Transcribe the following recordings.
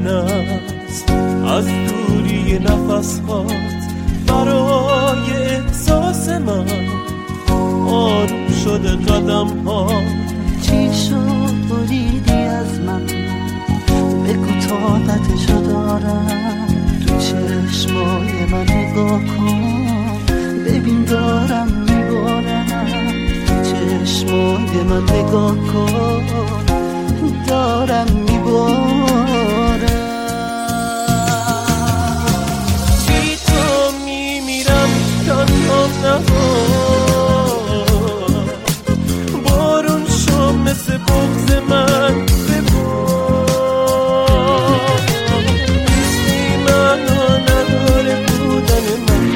است از دوری نفس‌هات برای احساس من. آروم شده قدم ها. چی شد بریدی از من؟ بگو طاقتشو دارم. تو چشمای من نگاه کن ببین دارم میبارم. تو چشمای من نگاه کن دارم میبارم. بی تو میمیرم تنها نبار. بارون شو مثل بغض من ببار. نیستی معنا نداره بودن من.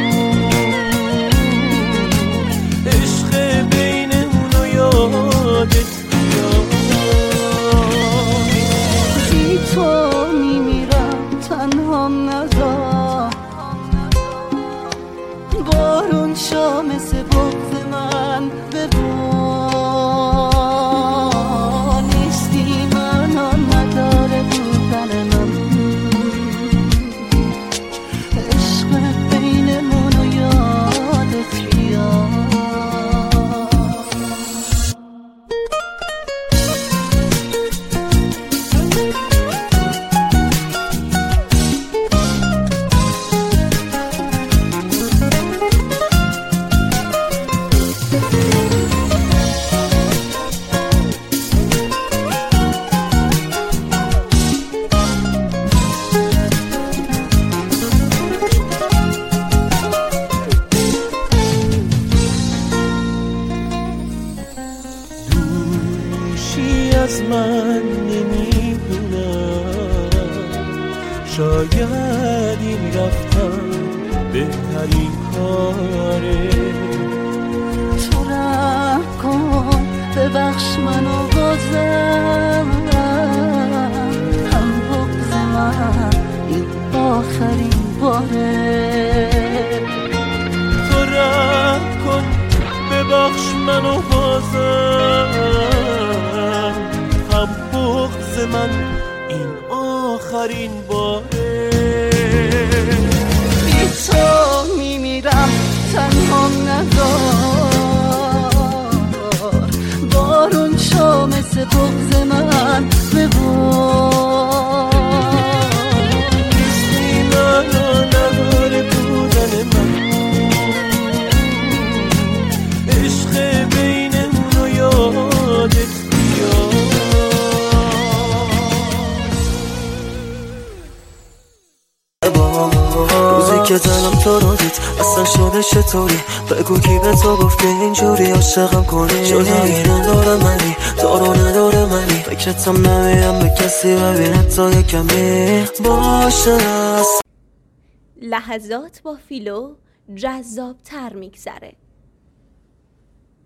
عشق بینمونو یادت بیاد. بی تو میمیرم تنها نذار. بارون شو مثل بغض من ببار. نیستی معنا نداره بودن من. عشق بینمونو یادت بیاد. از من نمیدونم. شاید این رفتن بهترین کاره. تو رحم کن ببخش منو بازم. هم بغض من این آخرین باره. تو رحم کن ببخش منو بازم. هم بغض من این آخرین باره. بی تو میمیرم تنها نذار. بارون شو مثل بغض من ببار. نیستی معنا نداره بودن من. عشق بینمونو یادت بیاد. روزی که دلم تو رو دید اصلا شده چطوری؟ بگو کی به تو گفته اینجوری عاشقم کنی؟ جایی نداره منی دارو نداره منی. فکرتم نمیم به کسی ببین حتی یکمی باشه. لحظات با فیلو جذاب تر میگذره.